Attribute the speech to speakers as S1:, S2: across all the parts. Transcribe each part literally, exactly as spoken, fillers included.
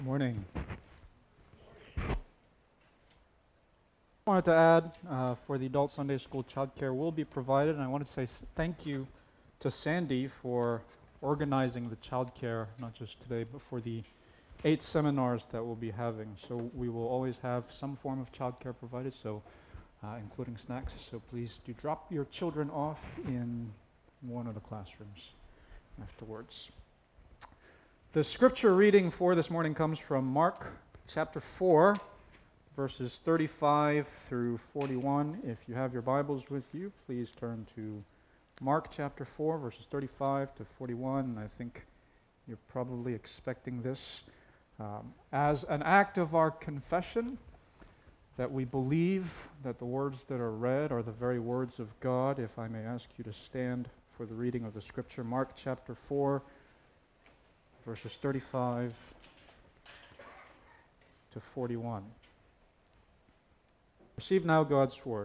S1: Morning. I wanted to add uh, for the adult Sunday school childcare will be provided, and I wanted to say thank you to Sandy for organizing the childcare, not just today, but for the eight seminars that we'll be having. So we will always have some form of childcare provided, so uh, including snacks. So please do drop your children off in one of the classrooms afterwards. The scripture reading for this morning comes from Mark chapter four, verses thirty-five through forty-one. If you have your Bibles with you, please turn to Mark chapter four, verses thirty-five to forty-one. I think you're probably expecting this um, as an act of our confession, that we believe that the words that are read are the very words of God. If I may ask you to stand for the reading of the scripture, Mark chapter four, verses thirty-five to forty-one. Receive now God's word.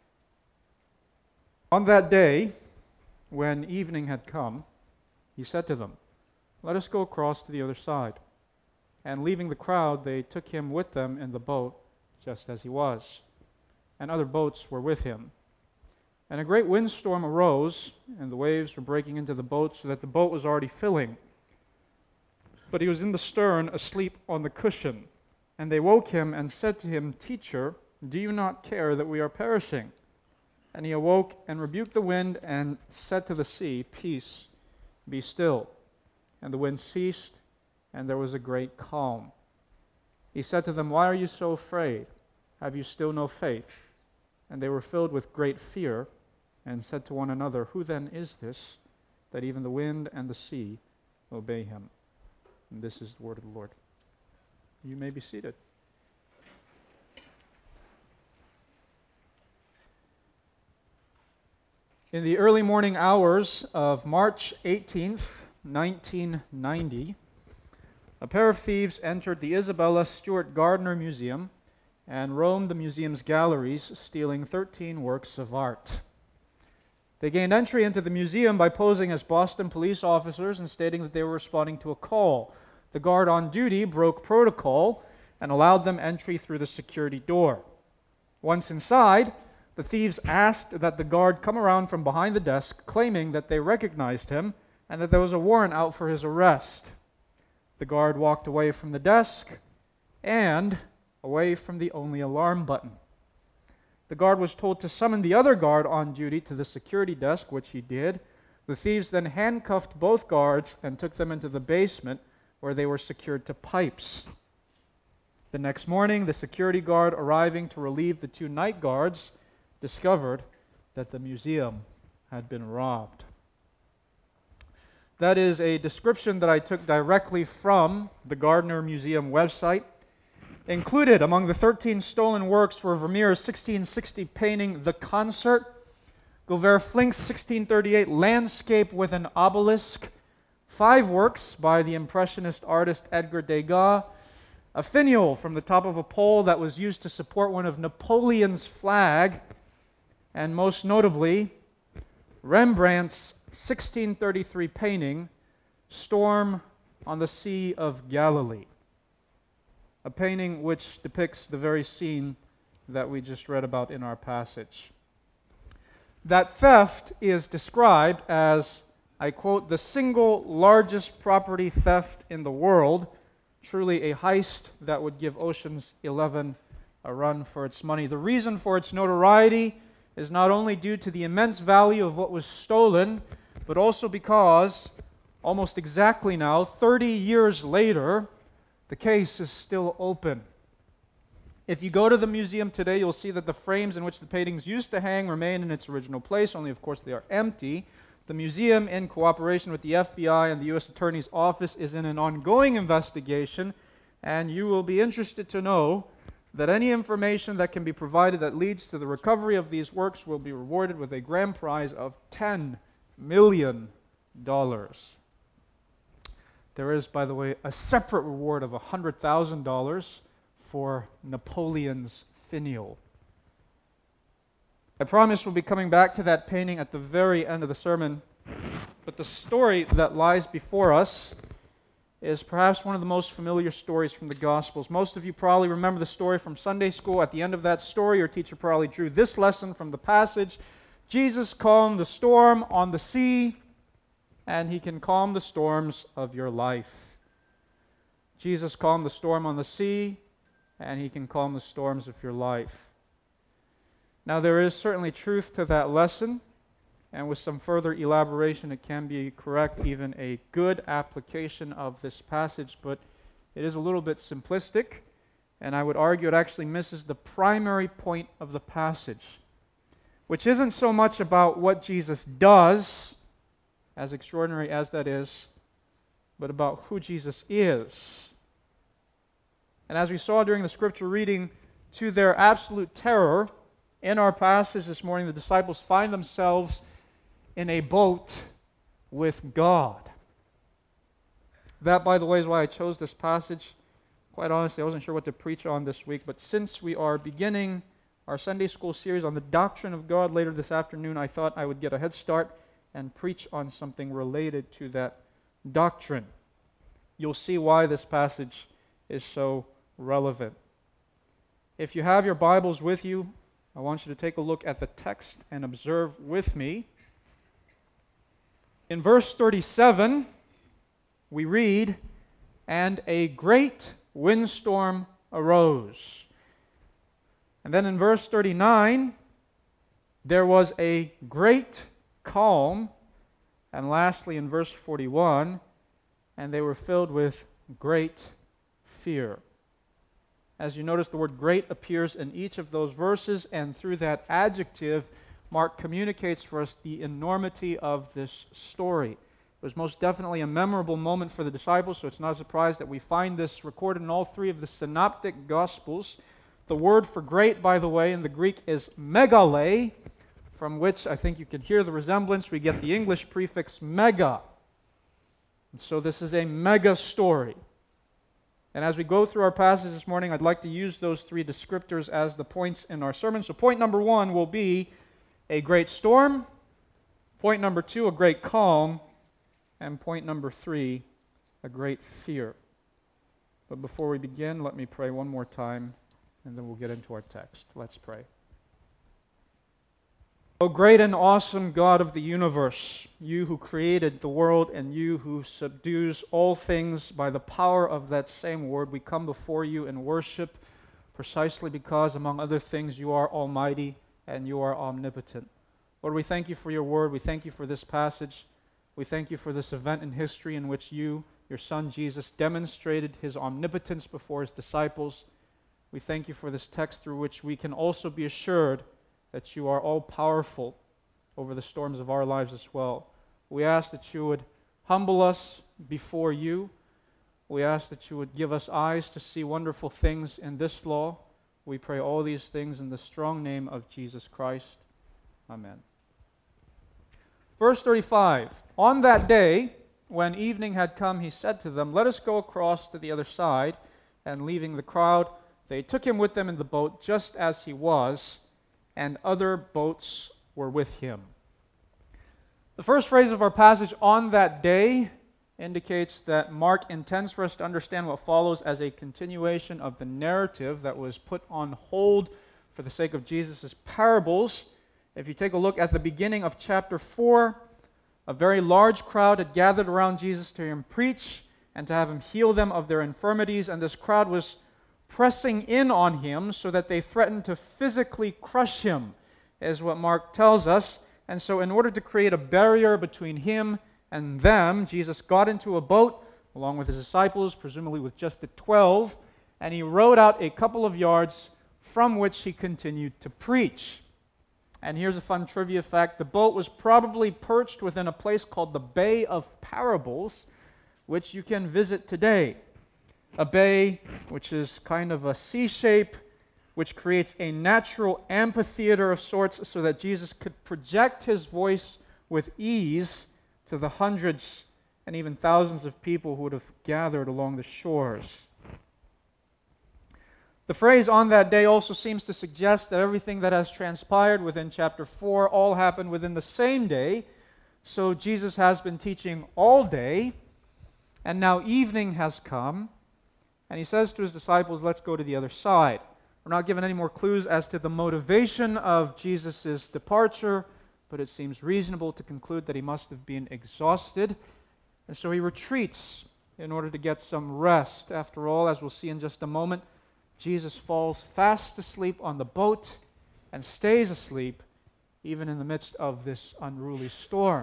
S1: On that day, when evening had come, he said to them, "Let us go across to the other side." And leaving the crowd, they took him with them in the boat, just as he was. And other boats were with him. And a great windstorm arose, and the waves were breaking into the boat, so that the boat was already filling. But he was in the stern, asleep on the cushion. And they woke him and said to him, "Teacher, do you not care that we are perishing?" And he awoke and rebuked the wind and said to the sea, "Peace, be still." And the wind ceased, and there was a great calm. He said to them, "Why are you so afraid? Have you still no faith?" And they were filled with great fear and said to one another, "Who then is this, that even the wind and the sea obey him?" And this is the word of the Lord. You may be seated. In the early morning hours of March eighteenth, nineteen ninety, a pair of thieves entered the Isabella Stewart Gardner Museum and roamed the museum's galleries, stealing thirteen works of art. They gained entry into the museum by posing as Boston police officers and stating that they were responding to a call. The guard on duty broke protocol and allowed them entry through the security door. Once inside, the thieves asked that the guard come around from behind the desk, claiming that they recognized him and that there was a warrant out for his arrest. The guard walked away from the desk and away from the only alarm button. The guard was told to summon the other guard on duty to the security desk, which he did. The thieves then handcuffed both guards and took them into the basement, where they were secured to pipes. The next morning, the security guard arriving to relieve the two night guards discovered that the museum had been robbed. That is a description that I took directly from the Gardner Museum website. Included among the thirteen stolen works were Vermeer's sixteen sixty painting The Concert, Gouvert Flink's sixteen thirty-eight Landscape with an Obelisk, five works by the Impressionist artist Edgar Degas, a finial from the top of a pole that was used to support one of Napoleon's flag, and most notably, Rembrandt's sixteen thirty-three painting, Storm on the Sea of Galilee, a painting which depicts the very scene that we just read about in our passage. That theft is described as, I quote, "the single largest property theft in the world," truly a heist that would give Ocean's Eleven a run for its money. The reason for its notoriety is not only due to the immense value of what was stolen, but also because, almost exactly now, thirty years later, the case is still open. If you go to the museum today, you'll see that the frames in which the paintings used to hang remain in its original place, only of course they are empty. The museum, in cooperation with the F B I and the U S Attorney's Office, is in an ongoing investigation, and you will be interested to know that any information that can be provided that leads to the recovery of these works will be rewarded with a grand prize of ten million dollars. There is, by the way, a separate reward of one hundred thousand dollars for Napoleon's finial. I promise we'll be coming back to that painting at the very end of the sermon, but the story that lies before us is perhaps one of the most familiar stories from the Gospels. Most of you probably remember the story from Sunday school. At the end of that story, your teacher probably drew this lesson from the passage. Jesus calmed the storm on the sea, and he can calm the storms of your life. Jesus calmed the storm on the sea, and he can calm the storms of your life. Now, there is certainly truth to that lesson, and with some further elaboration, it can be correct, even a good application of this passage, but it is a little bit simplistic, and I would argue it actually misses the primary point of the passage, which isn't so much about what Jesus does, as extraordinary as that is, but about who Jesus is. And as we saw during the scripture reading, to their absolute terror, in our passage this morning, the disciples find themselves in a boat with God. That, by the way, is why I chose this passage. Quite honestly, I wasn't sure what to preach on this week, but since we are beginning our Sunday school series on the doctrine of God later this afternoon, I thought I would get a head start and preach on something related to that doctrine. You'll see why this passage is so relevant. If you have your Bibles with you, I want you to take a look at the text and observe with me. In verse thirty-seven, we read, "And a great windstorm arose." And then in verse thirty-nine, "There was a great calm." And lastly, in verse forty-one, "And they were filled with great fear." As you notice, the word great appears in each of those verses, and through that adjective, Mark communicates for us the enormity of this story. It was most definitely a memorable moment for the disciples, so it's not a surprise that we find this recorded in all three of the synoptic Gospels. The word for great, by the way, in the Greek is megale, from which I think you can hear the resemblance. We get the English prefix mega. And so this is a mega story. And as we go through our passage this morning, I'd like to use those three descriptors as the points in our sermon. So point number one will be a great storm. Point number two, a great calm. And point number three, a great fear. But before we begin, let me pray one more time, and then we'll get into our text. Let's pray. O great and awesome God of the universe, you who created the world and you who subdues all things by the power of that same word, we come before you in worship precisely because, among other things, you are almighty and you are omnipotent. Lord, we thank you for your word. We thank you for this passage. We thank you for this event in history in which you, your Son Jesus, demonstrated his omnipotence before his disciples. We thank you for this text through which we can also be assured that you are all-powerful over the storms of our lives as well. We ask that you would humble us before you. We ask that you would give us eyes to see wonderful things in this law. We pray all these things in the strong name of Jesus Christ. Amen. Verse thirty-five, "On that day, when evening had come, he said to them, 'Let us go across to the other side.' And leaving the crowd, they took him with them in the boat, just as he was, and other boats were with him." The first phrase of our passage, "on that day," indicates that Mark intends for us to understand what follows as a continuation of the narrative that was put on hold for the sake of Jesus' parables. If you take a look at the beginning of chapter four, a very large crowd had gathered around Jesus to hear him preach and to have him heal them of their infirmities, and this crowd was pressing in on him so that they threatened to physically crush him, is what Mark tells us. And so in order to create a barrier between him and them, Jesus got into a boat along with his disciples, presumably with just the twelve, and he rowed out a couple of yards from which he continued to preach. And here's a fun trivia fact. The boat was probably perched within a place called the Bay of Parables, which you can visit today. A bay which is kind of a C shape, which creates a natural amphitheater of sorts so that Jesus could project his voice with ease to the hundreds and even thousands of people who would have gathered along the shores. The phrase "on that day" also seems to suggest that everything that has transpired within chapter four all happened within the same day. So Jesus has been teaching all day. And now evening has come, and he says to his disciples, let's go to the other side. We're not given any more clues as to the motivation of Jesus' departure, but it seems reasonable to conclude that he must have been exhausted. And so he retreats in order to get some rest. After all, as we'll see in just a moment, Jesus falls fast asleep on the boat and stays asleep even in the midst of this unruly storm.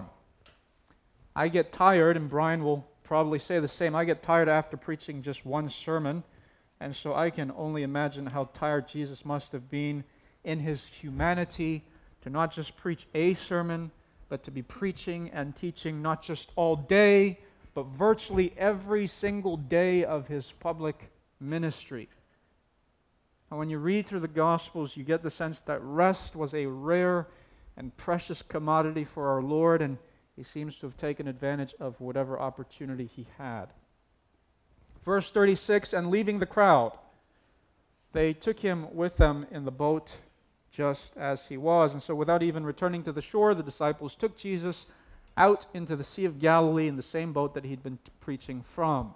S1: I get tired, and Brian will probably say the same. I get tired after preaching just one sermon, and so I can only imagine how tired Jesus must have been in his humanity to not just preach a sermon, but to be preaching and teaching not just all day, but virtually every single day of his public ministry. And when you read through the Gospels, you get the sense that rest was a rare and precious commodity for our Lord, and he seems to have taken advantage of whatever opportunity he had. Verse thirty-six, and leaving the crowd, they took him with them in the boat just as he was. And so without even returning to the shore, the disciples took Jesus out into the Sea of Galilee in the same boat that he'd been preaching from.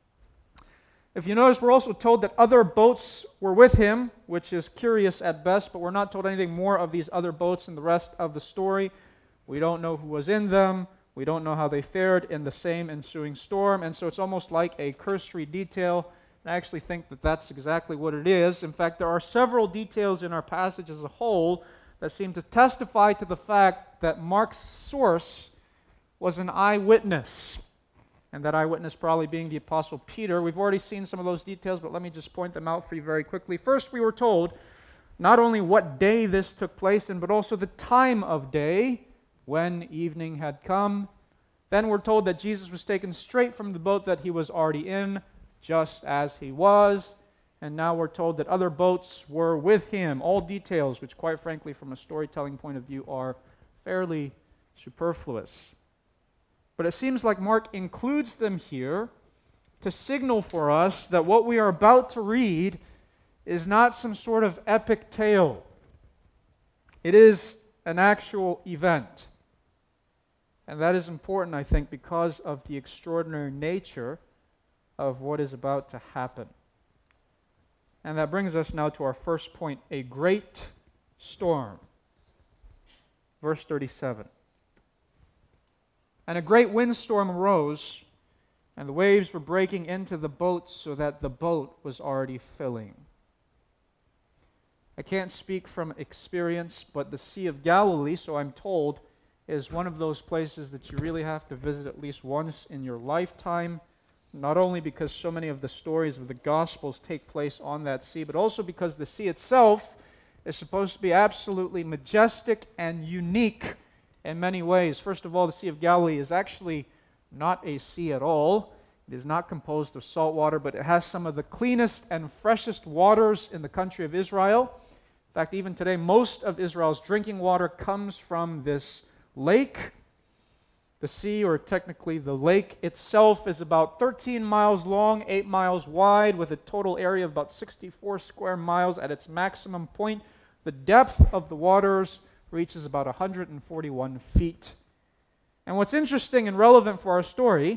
S1: If you notice, we're also told that other boats were with him, which is curious at best, but we're not told anything more of these other boats in the rest of the story. We don't know who was in them. We don't know how they fared in the same ensuing storm. And so it's almost like a cursory detail. And I actually think that that's exactly what it is. In fact, there are several details in our passage as a whole that seem to testify to the fact that Mark's source was an eyewitness. And that eyewitness probably being the Apostle Peter. We've already seen some of those details, but let me just point them out for you very quickly. First, we were told not only what day this took place in, but also the time of day, when evening had come. Then we're told that Jesus was taken straight from the boat that he was already in, just as he was. And now we're told that other boats were with him. All details, which quite frankly, from a storytelling point of view, are fairly superfluous. But it seems like Mark includes them here to signal for us that what we are about to read is not some sort of epic tale. It is an actual event. And that is important, I think, because of the extraordinary nature of what is about to happen. And that brings us now to our first point, a great storm. Verse thirty-seven. And a great windstorm arose, and the waves were breaking into the boat so that the boat was already filling. I can't speak from experience, but the Sea of Galilee, so I'm told, is one of those places that you really have to visit at least once in your lifetime, not only because so many of the stories of the Gospels take place on that sea, but also because the sea itself is supposed to be absolutely majestic and unique in many ways. First of all, the Sea of Galilee is actually not a sea at all. It is not composed of salt water, but it has some of the cleanest and freshest waters in the country of Israel. In fact, even today, most of Israel's drinking water comes from this lake. The sea, or technically the lake itself, is about thirteen miles long, eight miles wide, with a total area of about sixty-four square miles at its maximum point. The depth of the waters reaches about one hundred forty-one feet. And what's interesting and relevant for our story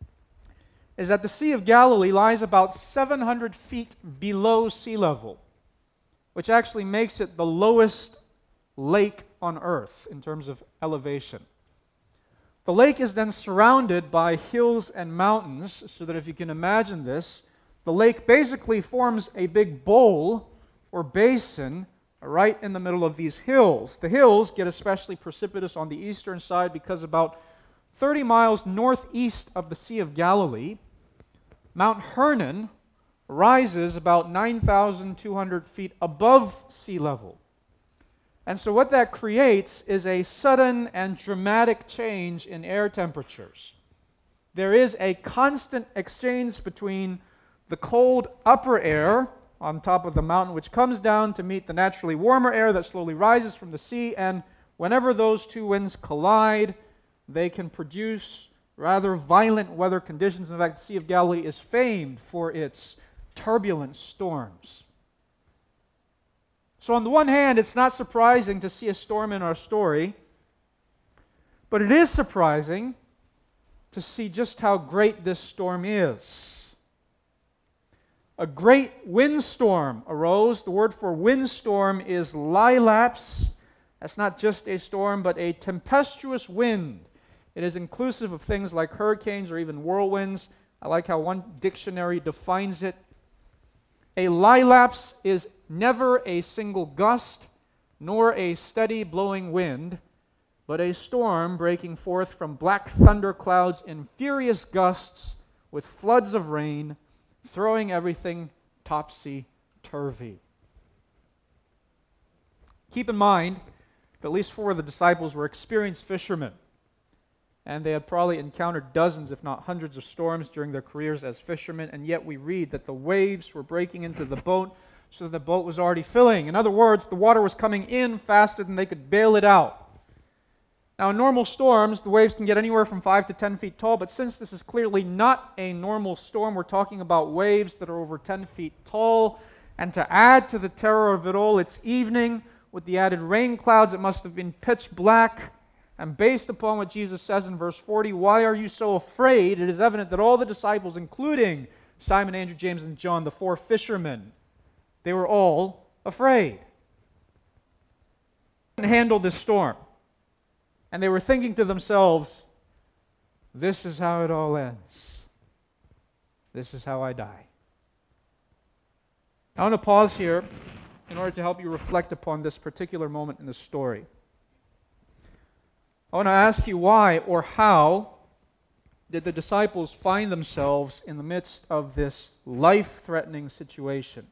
S1: is that the Sea of Galilee lies about seven hundred feet below sea level, which actually makes it the lowest lake on earth in terms of elevation. The lake is then surrounded by hills and mountains, so that if you can imagine this, the lake basically forms a big bowl or basin right in the middle of these hills. The hills get especially precipitous on the eastern side because about thirty miles northeast of the Sea of Galilee, Mount Hermon rises about nine thousand two hundred feet above sea level. And so what that creates is a sudden and dramatic change in air temperatures. There is a constant exchange between the cold upper air on top of the mountain, which comes down to meet the naturally warmer air that slowly rises from the sea, and whenever those two winds collide, they can produce rather violent weather conditions. In fact, the Sea of Galilee is famed for its turbulent storms. So on the one hand, it's not surprising to see a storm in our story, but it is surprising to see just how great this storm is. A great windstorm arose. The word for windstorm is lailaps. That's not just a storm, but a tempestuous wind. It is inclusive of things like hurricanes or even whirlwinds. I like how one dictionary defines it. A lailaps is never a single gust, nor a steady blowing wind, but a storm breaking forth from black thunder clouds in furious gusts with floods of rain, throwing everything topsy-turvy. Keep in mind, at least four of the disciples were experienced fishermen, and they had probably encountered dozens, if not hundreds, of storms during their careers as fishermen, and yet we read that the waves were breaking into the boat, so the boat was already filling. In other words, the water was coming in faster than they could bail it out. Now, in normal storms, the waves can get anywhere from five to ten feet tall, but since this is clearly not a normal storm, we're talking about waves that are over ten feet tall. And to add to the terror of it all, it's evening. With the added rain clouds, it must have been pitch black. And based upon what Jesus says in verse forty, why are you so afraid? It is evident that all the disciples, including Simon, Andrew, James, and John, the four fishermen, they were all afraid. They couldn't handle this storm. And they were thinking to themselves, this is how it all ends. This is how I die. I want to pause here in order to help you reflect upon this particular moment in the story. I want to ask you why or how did the disciples find themselves in the midst of this life-threatening situation?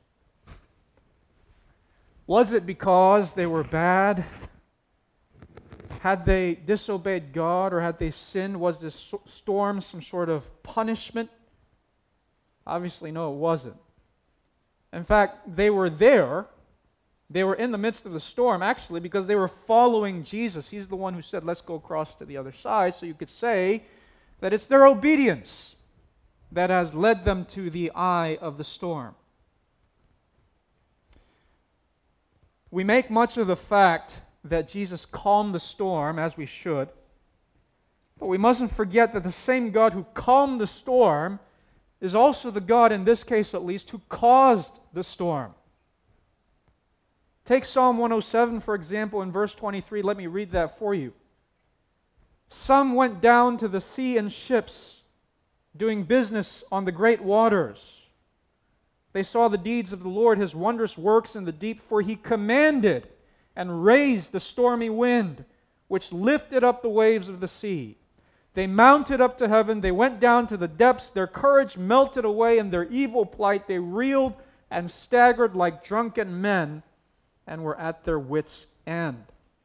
S1: Was it because they were bad? Had they disobeyed God or had they sinned? Was this storm some sort of punishment? Obviously, no, it wasn't. In fact, they were there. They were in the midst of the storm, actually, because they were following Jesus. He's the one who said, let's go across to the other side. So you could say that it's their obedience that has led them to the eye of the storm. We make much of the fact that Jesus calmed the storm, as we should. But we mustn't forget that the same God who calmed the storm is also the God, in this case at least, who caused the storm. Take Psalm one oh seven, for example, in verse twenty-three. Let me read that for you. Some went down to the sea in ships, doing business on the great waters. They saw the deeds of the Lord, His wondrous works in the deep, for He commanded and raised the stormy wind, which lifted up the waves of the sea. They mounted up to heaven, they went down to the depths, their courage melted away in their evil plight, they reeled and staggered like drunken men, and were at their wits' end.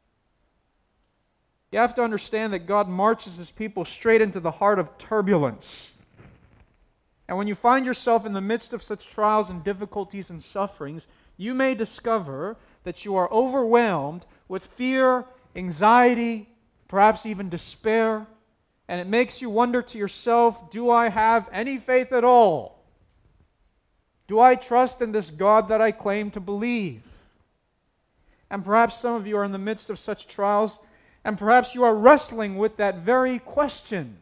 S1: You have to understand that God marches His people straight into the heart of turbulence. And when you find yourself in the midst of such trials and difficulties and sufferings, you may discover that you are overwhelmed with fear, anxiety, perhaps even despair, and it makes you wonder to yourself, do I have any faith at all? Do I trust in this God that I claim to believe? And perhaps some of you are in the midst of such trials, and perhaps you are wrestling with that very question.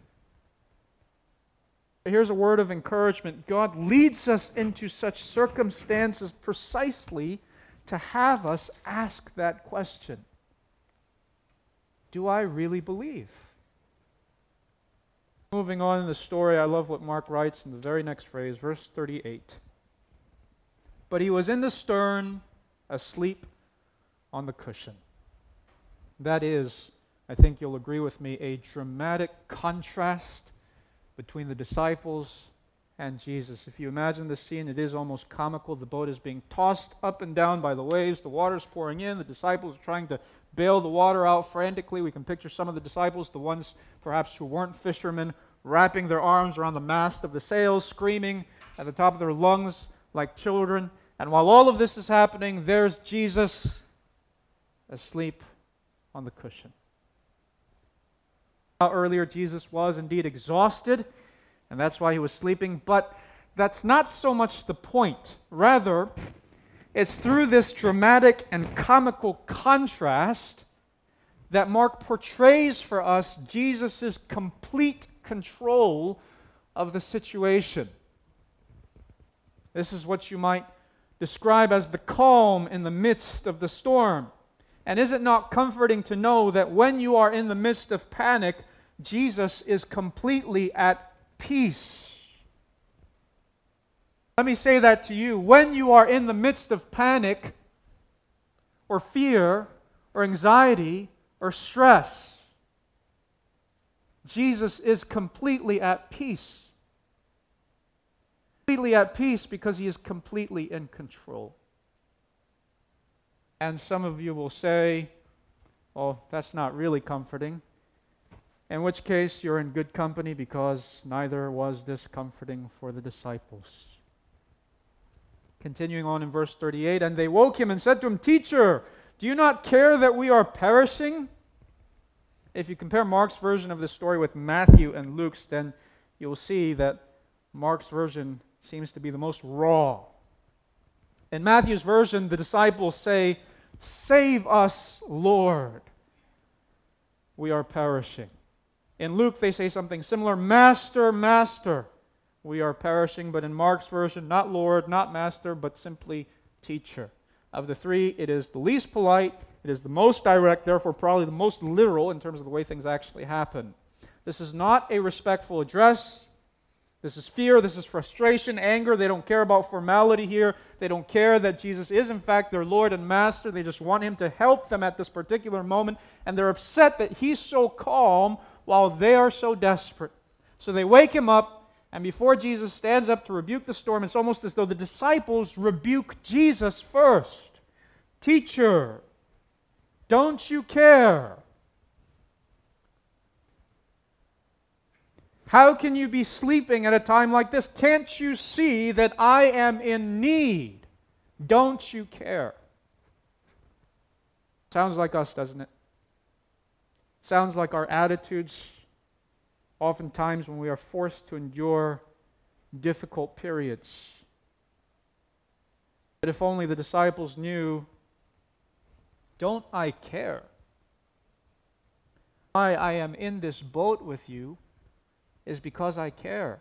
S1: Here's a word of encouragement. God leads us into such circumstances precisely to have us ask that question. Do I really believe? Moving on in the story, I love what Mark writes in the very next phrase, verse thirty-eight. But he was in the stern, asleep on the cushion. That is, I think you'll agree with me, a dramatic contrast between the disciples and Jesus. If you imagine the scene, it is almost comical. The boat is being tossed up and down by the waves. The water's pouring in. The disciples are trying to bail the water out frantically. We can picture some of the disciples, the ones perhaps who weren't fishermen, wrapping their arms around the mast of the sails, screaming at the top of their lungs like children. And while all of this is happening, there's Jesus asleep on the cushion. Earlier, Jesus was indeed exhausted, and that's why he was sleeping, but that's not so much the point. Rather, it's through this dramatic and comical contrast that Mark portrays for us Jesus' complete control of the situation. This is what you might describe as the calm in the midst of the storm. And is it not comforting to know that when you are in the midst of panic, Jesus is completely at peace? Let me say that to you. When you are in the midst of panic, or fear, or anxiety, or stress, Jesus is completely at peace. Completely at peace because He is completely in control. And some of you will say, "Oh, that's not really comforting." In which case, you're in good company, because neither was this comforting for the disciples. Continuing on in verse thirty-eight, "And they woke Him and said to Him, 'Teacher, do you not care that we are perishing?'" If you compare Mark's version of this story with Matthew and Luke's, then you'll see that Mark's version seems to be the most raw. In Matthew's version, the disciples say, "Save us, Lord. We are perishing." In Luke, they say something similar, "Master, Master, we are perishing." But in Mark's version, not Lord, not Master, but simply Teacher. Of the three, it is the least polite, it is the most direct, therefore probably the most literal in terms of the way things actually happen. This is not a respectful address. This is fear, this is frustration, anger. They don't care about formality here. They don't care that Jesus is in fact their Lord and Master. They just want Him to help them at this particular moment, and they're upset that He's so calm while they are so desperate. So they wake Him up, and before Jesus stands up to rebuke the storm, it's almost as though the disciples rebuke Jesus first. "Teacher, don't you care? How can you be sleeping at a time like this? Can't you see that I am in need? Don't you care?" Sounds like us, doesn't it? Sounds like our attitudes oftentimes when we are forced to endure difficult periods. But if only the disciples knew, don't I care? Why I am in this boat with you is because I care.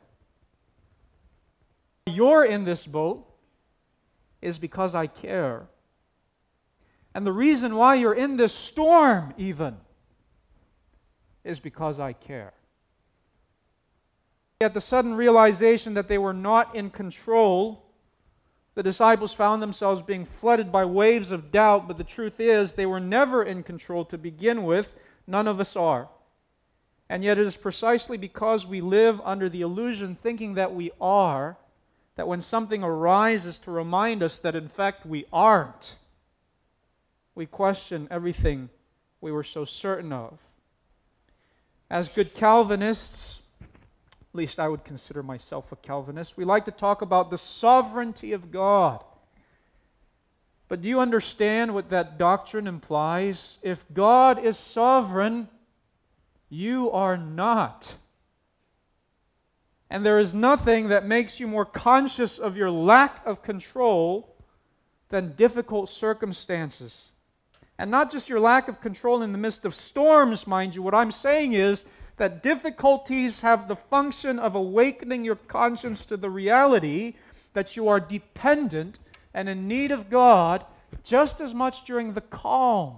S1: You're in this boat is because I care. And the reason why you're in this storm even is because I care. At the sudden realization that they were not in control, the disciples found themselves being flooded by waves of doubt, but the truth is they were never in control to begin with. None of us are. And yet it is precisely because we live under the illusion thinking that we are, that when something arises to remind us that in fact we aren't, we question everything we were so certain of. As good Calvinists, at least I would consider myself a Calvinist, we like to talk about the sovereignty of God. But do you understand what that doctrine implies? If God is sovereign, you are not. And there is nothing that makes you more conscious of your lack of control than difficult circumstances. And not just your lack of control in the midst of storms, mind you. What I'm saying is that difficulties have the function of awakening your conscience to the reality that you are dependent and in need of God just as much during the calm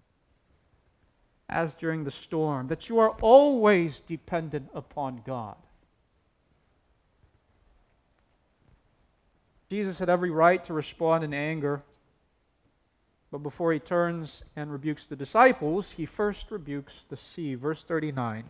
S1: as during the storm, that you are always dependent upon God. Jesus had every right to respond in anger, but before He turns and rebukes the disciples, He first rebukes the sea. Verse thirty-nine.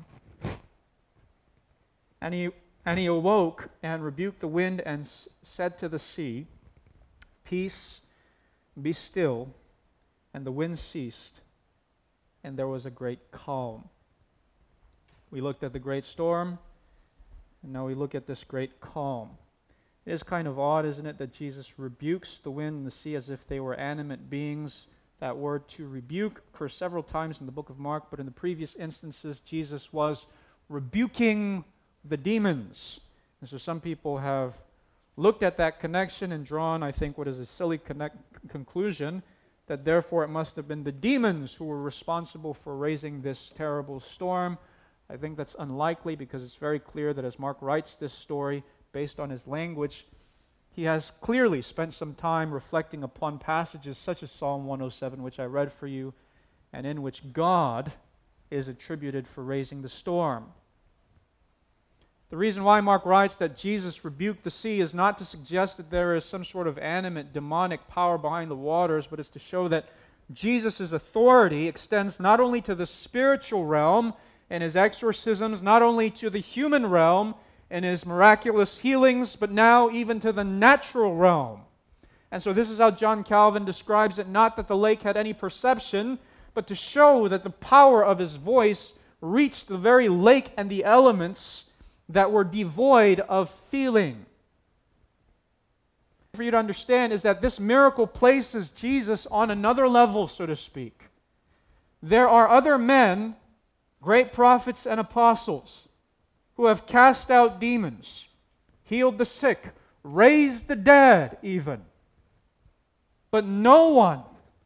S1: And he, and he awoke and rebuked the wind and s- said to the sea, "Peace, be still." And the wind ceased, and there was a great calm. We looked at the great storm, and now we look at this great calm. It is kind of odd, isn't it, that Jesus rebukes the wind and the sea as if they were animate beings. That word to rebuke occurs several times in the book of Mark, but in the previous instances, Jesus was rebuking the demons. And so some people have looked at that connection and drawn, I think, what is a silly connect- conclusion, that therefore it must have been the demons who were responsible for raising this terrible storm. I think that's unlikely because it's very clear that as Mark writes this story, based on his language, he has clearly spent some time reflecting upon passages such as Psalm one oh seven, which I read for you, and in which God is attributed for raising the storm. The reason why Mark writes that Jesus rebuked the sea is not to suggest that there is some sort of animate, demonic power behind the waters, but it's to show that Jesus' authority extends not only to the spiritual realm and his exorcisms, not only to the human realm and his miraculous healings, but now even to the natural realm. And so this is how John Calvin describes it, not that the lake had any perception, but to show that the power of his voice reached the very lake and the elements that were devoid of feeling. For you to understand is that this miracle places Jesus on another level, so to speak. There are other men, great prophets and apostles, who have cast out demons, healed the sick, raised the dead even. But no one,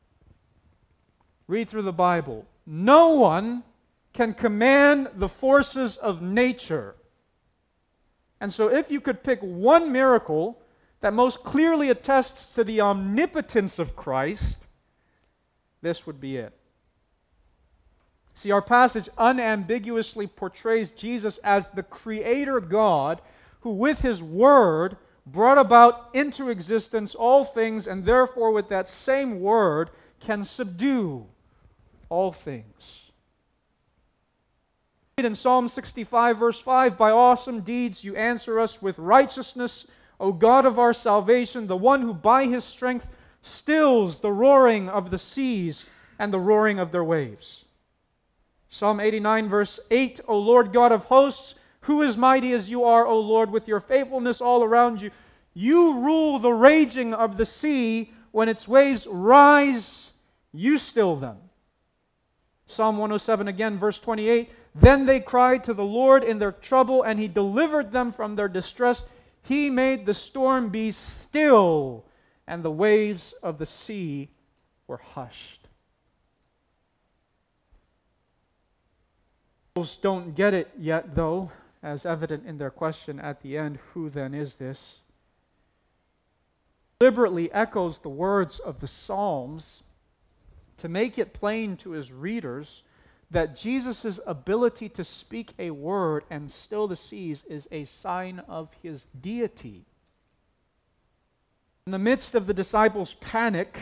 S1: read through the Bible, no one can command the forces of nature. And so if you could pick one miracle that most clearly attests to the omnipotence of Christ, this would be it. See, our passage unambiguously portrays Jesus as the Creator God who with His Word brought about into existence all things, and therefore with that same Word can subdue all things. In Psalm sixty-five, verse five, by awesome deeds you answer us with righteousness, O God of our salvation, the one who by His strength stills the roaring of the seas and the roaring of their waves. Psalm eighty-nine, verse eight, O Lord God of hosts, who is mighty as you are, O Lord, with your faithfulness all around you. You rule the raging of the sea. When its waves rise, you still them. Psalm one oh seven again, verse twenty-eight, then they cried to the Lord in their trouble, and He delivered them from their distress. He made the storm be still, and the waves of the sea were hushed. Don't get it yet, though, as evident in their question at the end, who then is this? Deliberately echoes the words of the Psalms to make it plain to his readers that Jesus' ability to speak a word and still the seas is a sign of His deity. In the midst of the disciples' panic,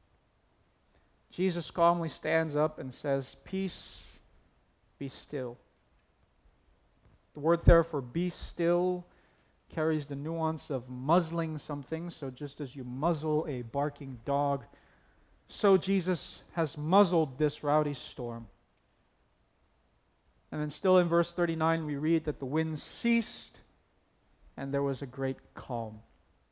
S1: Jesus calmly stands up and says, "Peace, be still." The word there for "be still" carries the nuance of muzzling something. So just as you muzzle a barking dog, so Jesus has muzzled this rowdy storm. And then still in verse thirty-nine we read that the wind ceased and there was a great calm.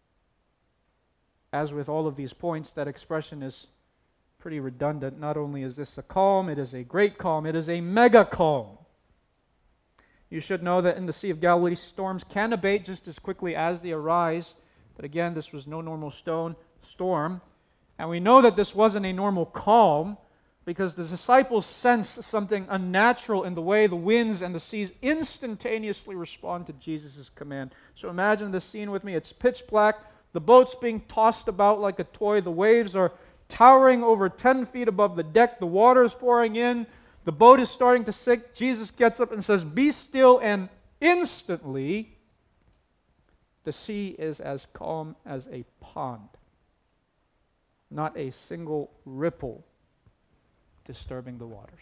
S1: As with all of these points, that expression is pretty redundant. Not only is this a calm, it is a great calm. It is a mega calm. You should know that in the Sea of Galilee, storms can abate just as quickly as they arise. But again, this was no normal stone storm. And we know that this wasn't a normal calm because the disciples sense something unnatural in the way the winds and the seas instantaneously respond to Jesus' command. So imagine the scene with me. It's pitch black. The boat's being tossed about like a toy. The waves are towering over ten feet above the deck. The water is pouring in. The boat is starting to sink. Jesus gets up and says, "Be still," and instantly the sea is as calm as a pond. Not a single ripple disturbing the waters.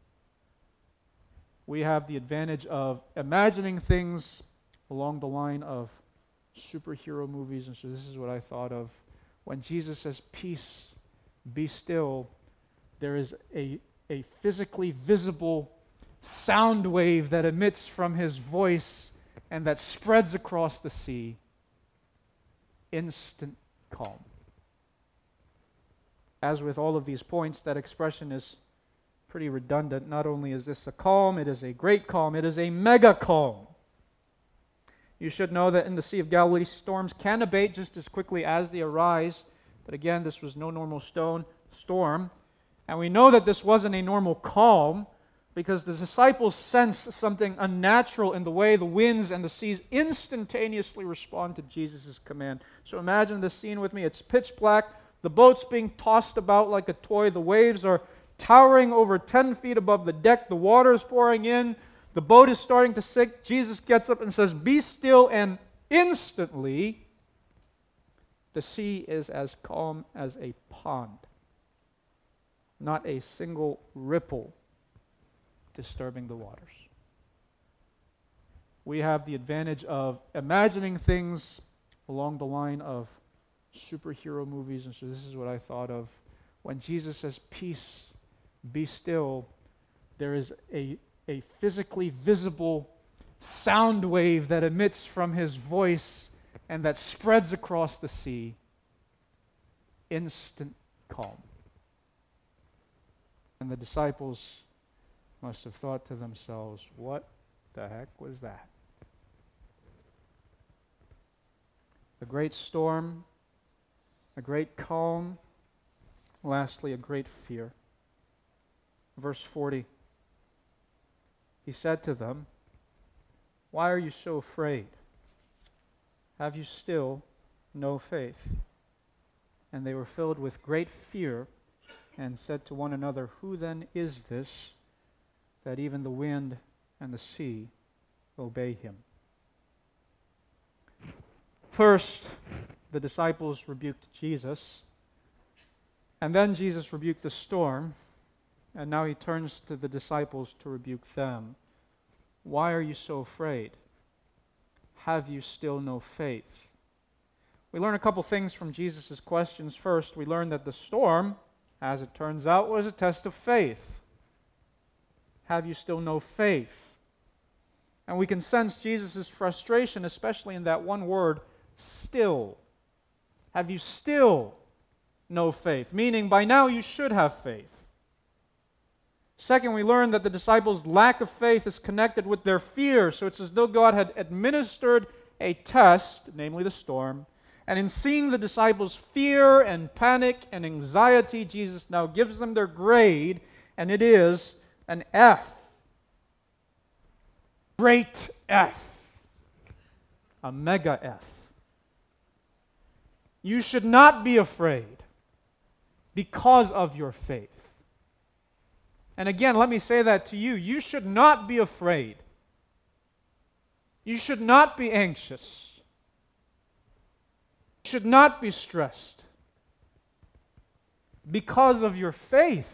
S1: We have the advantage of imagining things along the line of superhero movies, and so this is what I thought of. When Jesus says, "Peace, be still," there is a, a physically visible sound wave that emits from His voice and that spreads across the sea. Instant calm. As with all of these points, that expression is pretty redundant. Not only is this a calm, it is a great calm. It is a mega calm. You should know that in the Sea of Galilee, storms can abate just as quickly as they arise. But again, this was no normal stone storm. And we know that this wasn't a normal calm because the disciples sense something unnatural in the way the winds and the seas instantaneously respond to Jesus' command. So imagine this scene with me. It's pitch black. The boat's being tossed about like a toy. The waves are towering over ten feet above the deck. The water is pouring in. The boat is starting to sink. Jesus gets up and says, "Be still," and instantly the sea is as calm as a pond. Not a single ripple disturbing the waters. We have the advantage of imagining things along the line of superhero movies, and so this is what I thought of. When Jesus says, "Peace, be still," there is a, a physically visible sound wave that emits from his voice and that spreads across the sea. Instant calm. And the disciples must have thought to themselves, what the heck was that? A great storm, a great calm, lastly, a great fear. Verse forty, he said to them, "Why are you so afraid? Have you still no faith?" And they were filled with great fear and said to one another, "Who then is this, that even the wind and the sea obey him?" First, the disciples rebuked Jesus, and then Jesus rebuked the storm, and now he turns to the disciples to rebuke them. Why are you so afraid? Have you still no faith? We learn a couple things from Jesus' questions. First, we learn that the storm, as it turns out, was a test of faith. Have you still no faith? And we can sense Jesus' frustration, especially in that one word, still. Have you still no faith? Meaning, by now you should have faith. Second, we learn that the disciples' lack of faith is connected with their fear. So it's as though God had administered a test, namely the storm, and in seeing the disciples' fear and panic and anxiety, Jesus now gives them their grade, and it is an F. Great F. A mega F. You should not be afraid because of your faith. And again, let me say that to you. You should not be afraid. You should not be anxious. You should not be stressed because of your faith.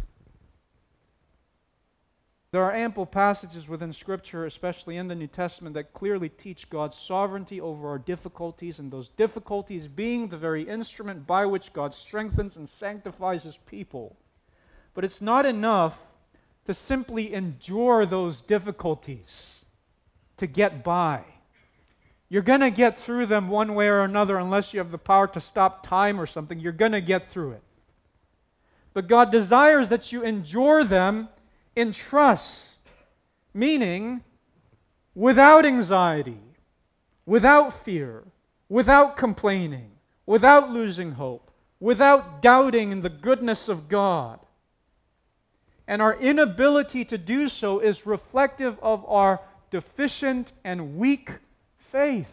S1: There are ample passages within Scripture, especially in the New Testament, that clearly teach God's sovereignty over our difficulties, and those difficulties being the very instrument by which God strengthens and sanctifies His people. But it's not enough to simply endure those difficulties to get by. You're going to get through them one way or another unless you have the power to stop time or something. You're going to get through it. But God desires that you endure them in trust, meaning without anxiety, without fear, without complaining, without losing hope, without doubting in the goodness of God. And our inability to do so is reflective of our deficient and weak faith.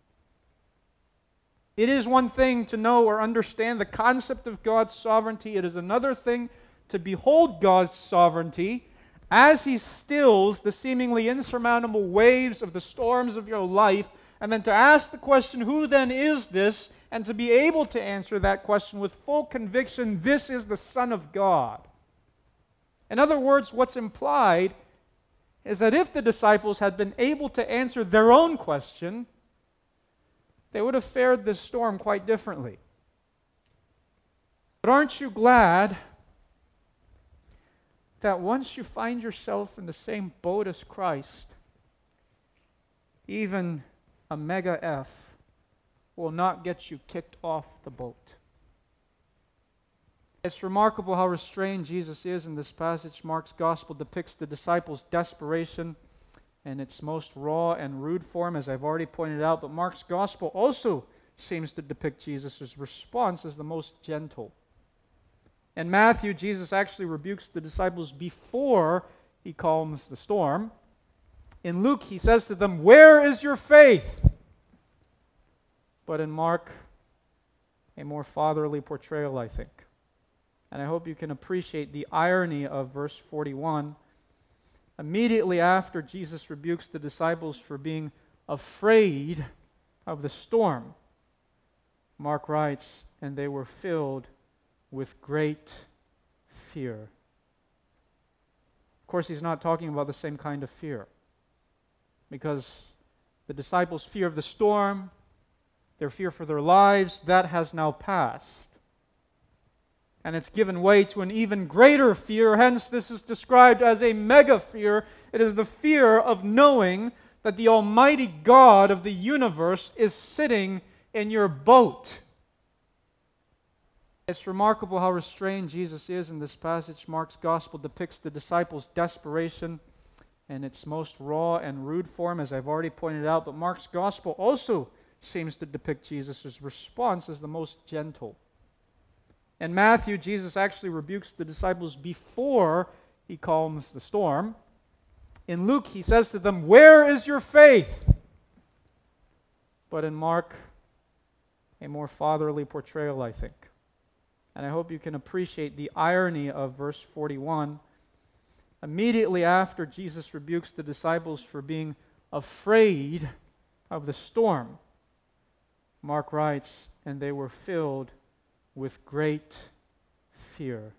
S1: It is one thing to know or understand the concept of God's sovereignty. It is another thing to behold God's sovereignty as He stills the seemingly insurmountable waves of the storms of your life, and then to ask the question, who then is this? And to be able to answer that question with full conviction, this is the Son of God. In other words, what's implied is that if the disciples had been able to answer their own question, they would have fared this storm quite differently. But aren't you glad that once you find yourself in the same boat as Christ, even a mega F will not get you kicked off the boat? It's remarkable how restrained Jesus is in this passage. Mark's gospel depicts the disciples' desperation in its most raw and rude form, as I've already pointed out, but Mark's gospel also seems to depict Jesus' response as the most gentle. In Matthew, Jesus actually rebukes the disciples before he calms the storm. In Luke, he says to them, "Where is your faith?" But in Mark, a more fatherly portrayal, I think. And I hope you can appreciate the irony of verse forty-one. Immediately after Jesus rebukes the disciples for being afraid of the storm, Mark writes, "And they were filled with great fear." Of course, he's not talking about the same kind of fear, because the disciples' fear of the storm, their fear for their lives, that has now passed. And it's given way to an even greater fear. Hence, this is described as a mega fear. It is the fear of knowing that the Almighty God of the universe is sitting in your boat. It's remarkable how restrained Jesus is in this passage. Mark's gospel depicts the disciples' desperation in its most raw and rude form, as I've already pointed out. But Mark's gospel also seems to depict Jesus' response as the most gentle. In Matthew, Jesus actually rebukes the disciples before he calms the storm. In Luke, he says to them, "Where is your faith?" But in Mark, a more fatherly portrayal, I think. And I hope you can appreciate the irony of verse forty-one. Immediately after Jesus rebukes the disciples for being afraid of the storm, Mark writes, "And they were filled with great fear."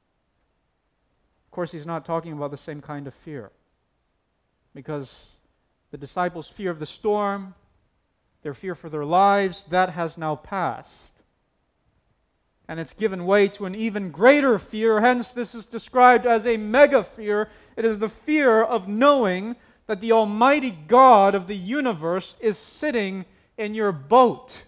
S1: Of course, he's not talking about the same kind of fear, because the disciples' fear of the storm, their fear for their lives, that has now passed. And it's given way to an even greater fear. Hence, this is described as a mega fear. It is the fear of knowing that the Almighty God of the universe is sitting in your boat.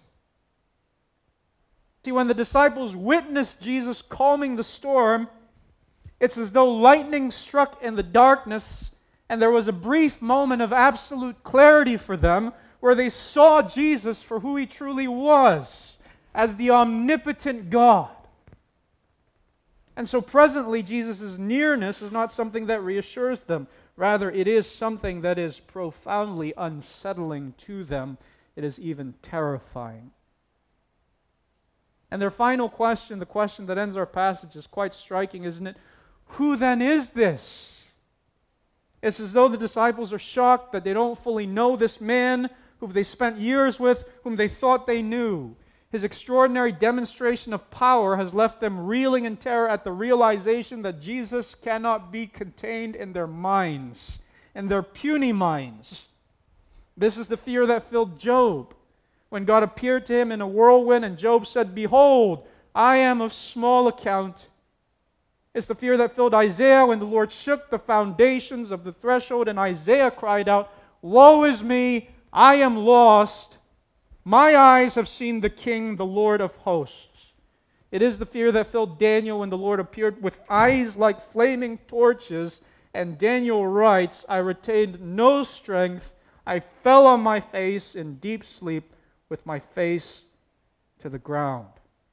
S1: See, when the disciples witnessed Jesus calming the storm, it's as though lightning struck in the darkness, and there was a brief moment of absolute clarity for them, where they saw Jesus for who he truly was, as the omnipotent God. And so presently, Jesus' nearness is not something that reassures them. Rather, it is something that is profoundly unsettling to them. It is even terrifying. And their final question, the question that ends our passage, is quite striking, isn't it? Who then is this? It's as though the disciples are shocked that they don't fully know this man whom they spent years with, whom they thought they knew. His extraordinary demonstration of power has left them reeling in terror at the realization that Jesus cannot be contained in their minds, in their puny minds. This is the fear that filled Job when God appeared to him in a whirlwind, and Job said, "Behold, I am of small account." It's the fear that filled Isaiah when the Lord shook the foundations of the threshold, and Isaiah cried out, "Woe is me, I am lost. My eyes have seen the King, the Lord of hosts." It is the fear that filled Daniel when the Lord appeared with eyes like flaming torches, and Daniel writes, "I retained no strength. I fell on my face in deep sleep with my face to the ground."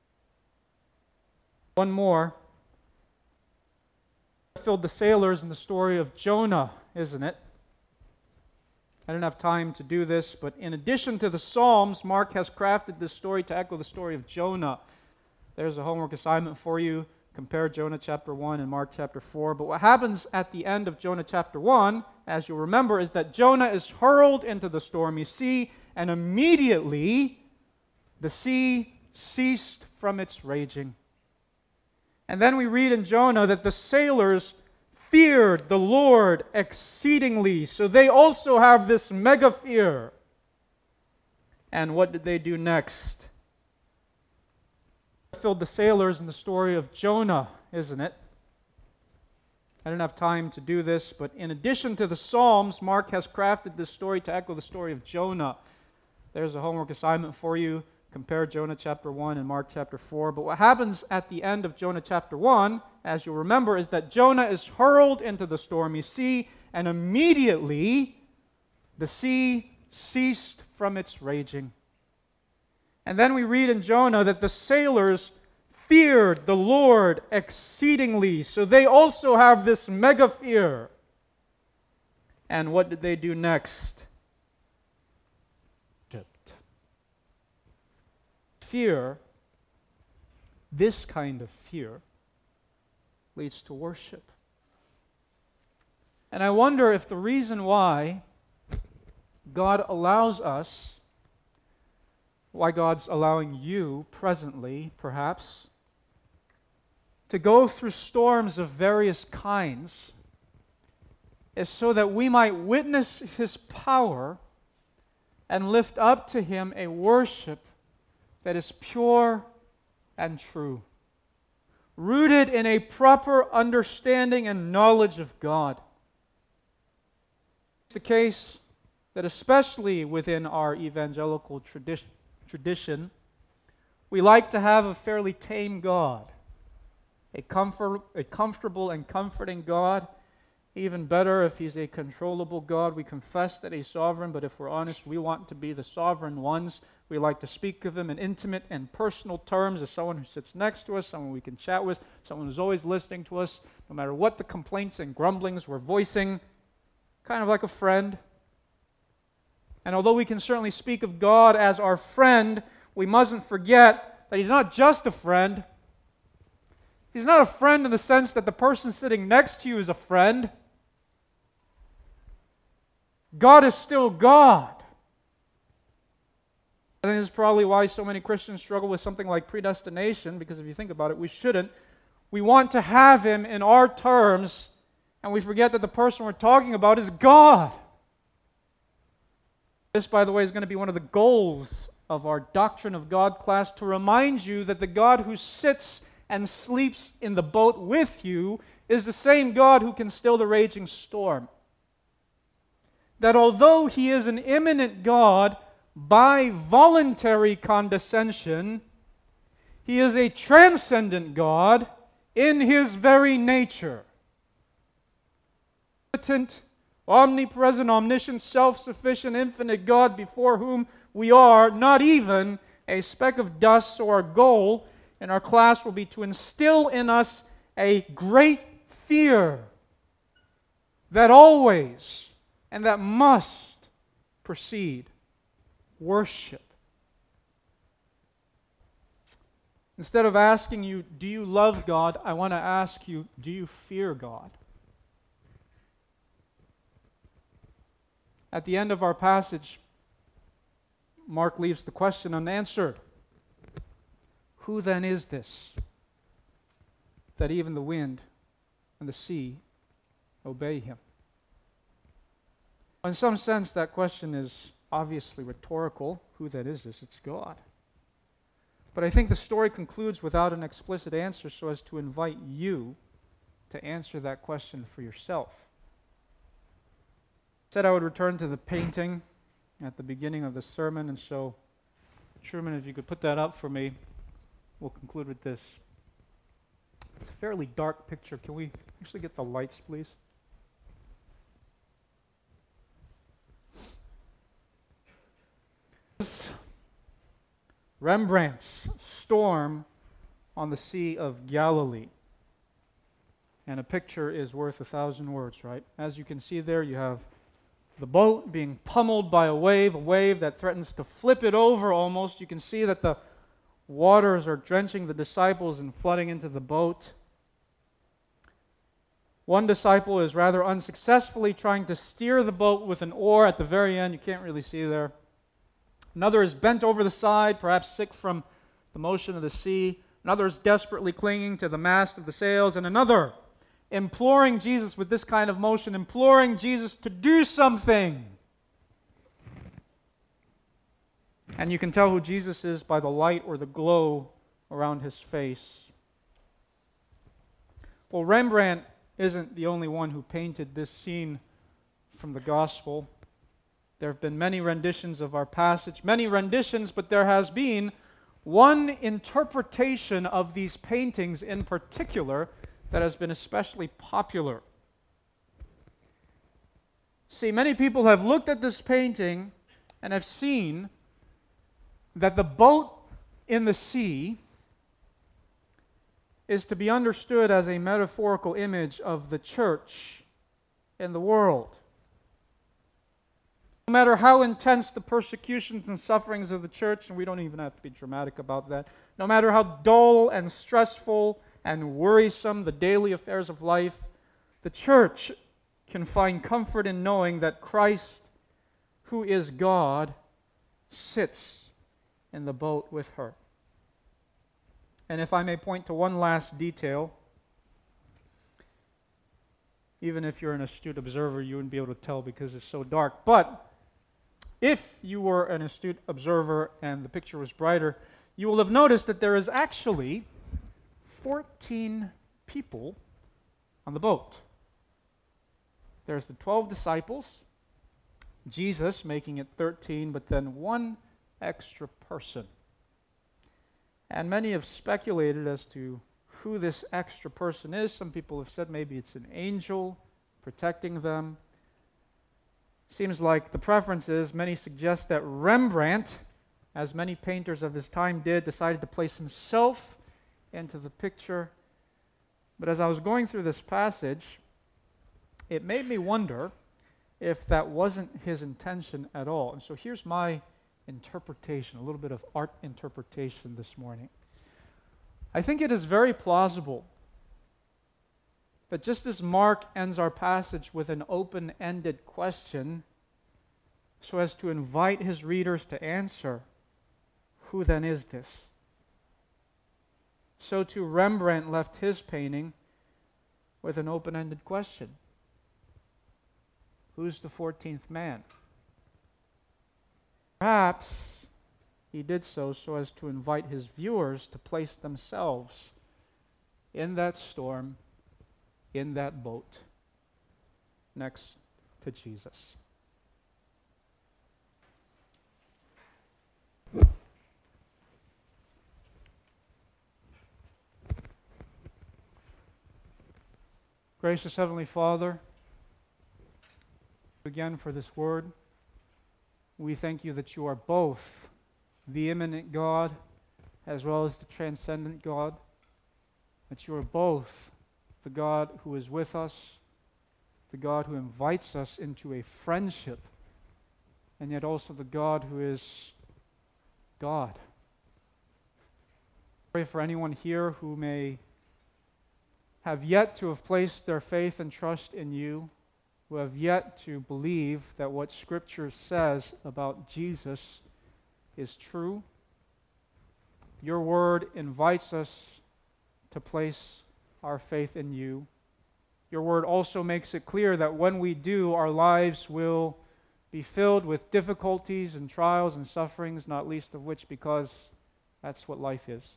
S1: One more. Filled the sailors in the story of Jonah, isn't it? I don't have time to do this, but in addition to the Psalms, Mark has crafted this story to echo the story of Jonah. There's a homework assignment for you. Compare Jonah chapter one and Mark chapter four. But what happens at the end of Jonah chapter one, as you'll remember, is that Jonah is hurled into the stormy sea, and immediately the sea ceased from its raging. And then we read in Jonah that the sailors feared the Lord exceedingly. So they also have this mega fear. And what did they do next? Filled the sailors in the story of Jonah, isn't it? I don't have time to do this, but in addition to the Psalms, Mark has crafted this story to echo the story of Jonah. There's a homework assignment for you. Compare Jonah chapter one and Mark chapter four. But what happens at the end of Jonah chapter one, as you'll remember, is that Jonah is hurled into the stormy sea, and immediately the sea ceased from its raging. And then we read in Jonah that the sailors feared the Lord exceedingly. So they also have this mega fear. And what did they do next? Fear, this kind of fear, leads to worship. And I wonder if the reason why God allows us, why God's allowing you presently, perhaps, to go through storms of various kinds, is so that we might witness His power and lift up to Him a worship that is pure and true, rooted in a proper understanding and knowledge of God. It's the case that especially within our evangelical tradi- tradition, we like to have a fairly tame God, a, comfort, a comfortable and comforting God. Even better if He's a controllable God. We confess that He's sovereign, but if we're honest, we want to be the sovereign ones. We like to speak of Him in intimate and personal terms as someone who sits next to us, someone we can chat with, someone who's always listening to us, no matter what the complaints and grumblings we're voicing, kind of like a friend. And although we can certainly speak of God as our friend, we mustn't forget that He's not just a friend. He's not a friend in the sense that the person sitting next to you is a friend. God is still God. I think this is probably why so many Christians struggle with something like predestination, because if you think about it, we shouldn't. We want to have Him in our terms, and we forget that the person we're talking about is God. This, by the way, is going to be one of the goals of our Doctrine of God class, to remind you that the God who sits and sleeps in the boat with you is the same God who can still the raging storm. That although He is an immanent God by voluntary condescension, He is a transcendent God in His very nature. Omnipotent, omnipresent, omniscient, self-sufficient, infinite God before whom we are not even a speck of dust. So our goal in our class will be to instill in us a great fear that always and that must precede worship. Instead of asking you, do you love God? I want to ask you, do you fear God? At the end of our passage, Mark leaves the question unanswered. Who then is this, that even the wind and the sea obey Him? In some sense, that question is obviously rhetorical. Who then is this? It's God. But I think the story concludes without an explicit answer, so as to invite you to answer that question for yourself. I said I would return to the painting at the beginning of the sermon, and so, Truman, if you could put that up for me, we'll conclude with this. It's a fairly dark picture. Can we actually get the lights, please? Rembrandt's Storm on the Sea of Galilee. And a picture is worth a thousand words, right? As you can see there, you have the boat being pummeled by a wave, a wave that threatens to flip it over almost. You can see that the waters are drenching the disciples and flooding into the boat. One disciple is rather unsuccessfully trying to steer the boat with an oar at the very end. You can't really see there. Another is bent over the side, perhaps sick from the motion of the sea. Another is desperately clinging to the mast of the sails. And another imploring Jesus with this kind of motion, imploring Jesus to do something. And you can tell who Jesus is by the light or the glow around His face. Well, Rembrandt isn't the only one who painted this scene from the gospel. There have been many renditions of our passage, many renditions, but there has been one interpretation of these paintings in particular that has been especially popular. See, many people have looked at this painting and have seen that the boat in the sea is to be understood as a metaphorical image of the church in the world. No matter how intense the persecutions and sufferings of the church, and we don't even have to be dramatic about that, no matter how dull and stressful and worrisome the daily affairs of life, the church can find comfort in knowing that Christ, who is God, sits in the boat with her. And if I may point to one last detail, even if you're an astute observer, you wouldn't be able to tell because it's so dark. But if you were an astute observer and the picture was brighter, you will have noticed that there is actually fourteen people on the boat. There's the twelve disciples, Jesus making it thirteen, but then one extra person. And many have speculated as to who this extra person is. Some people have said maybe it's an angel protecting them. Seems like the preference is, many suggest that Rembrandt, as many painters of his time did, decided to place himself into the picture. But as I was going through this passage, it made me wonder if that wasn't his intention at all. And so here's my interpretation, a little bit of art interpretation this morning. I think it is very plausible that just as Mark ends our passage with an open-ended question, so as to invite his readers to answer, who then is this? So too Rembrandt left his painting with an open-ended question. Who's the fourteenth man? Perhaps he did so so as to invite his viewers to place themselves in that storm, in that boat, next to Jesus. Gracious Heavenly Father, again for this word, we thank you that you are both the immanent God as well as the transcendent God, that you are both the God who is with us, the God who invites us into a friendship, and yet also the God who is God. I pray for anyone here who may have yet to have placed their faith and trust in you, who have yet to believe that what Scripture says about Jesus is true. Your word invites us to place our faith in you. Your word also makes it clear that when we do, our lives will be filled with difficulties and trials and sufferings, not least of which because that's what life is.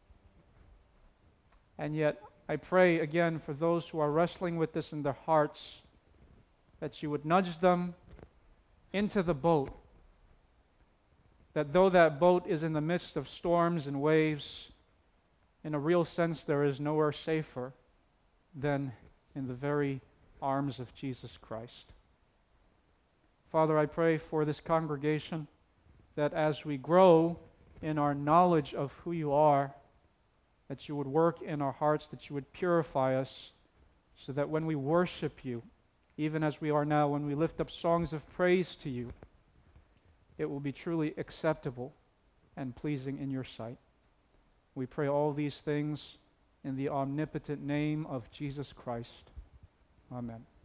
S1: And yet, I pray again for those who are wrestling with this in their hearts, that you would nudge them into the boat, that though that boat is in the midst of storms and waves, in a real sense there is nowhere safer than in the very arms of Jesus Christ. Father, I pray for this congregation that as we grow in our knowledge of who you are, that you would work in our hearts, that you would purify us, so that when we worship you, even as we are now, when we lift up songs of praise to you, it will be truly acceptable and pleasing in your sight. We pray all these things in the omnipotent name of Jesus Christ. Amen.